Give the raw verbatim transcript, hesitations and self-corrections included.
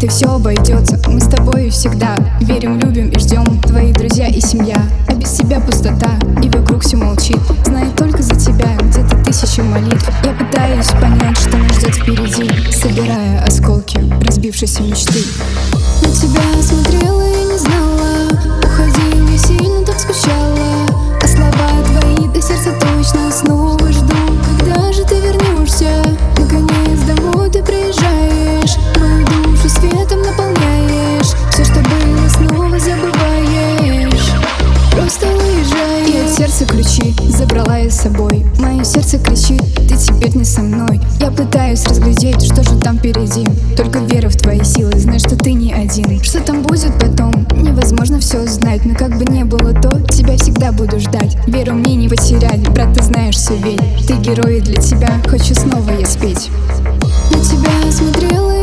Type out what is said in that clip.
все обойдется. Мы с тобой всегда верим, любим и ждем. Твои друзья и семья, а без тебя пустота. И вокруг все молчит, знает только за тебя где-то тысячи молитв. Я пытаюсь понять, что нас ждет впереди, собирая осколки разбившейся мечты. На тебя смотрела и не знала, уходил, я сильно так скучала. А слова твои до сердца точно снова жду. Когда же ты вернешься? Наконец домой ты приезжаешь, мою душу светом наполняешь. Все, что было, снова забываешь. Просто уезжаешь. И от сердца ключи забрала я с собой. Мое сердце кричит, ты теперь не со мной. Я пытаюсь разглядеть, что же там впереди. Только вера в твои силы, знай, что ты не один. Что там будет потом, невозможно все знать. Но как бы не было то, тебя всегда буду ждать. Веру мне не потерять, брат, ты знаешь все ведь. Ты герой, и для тебя хочу снова я спеть. На тебя смотрела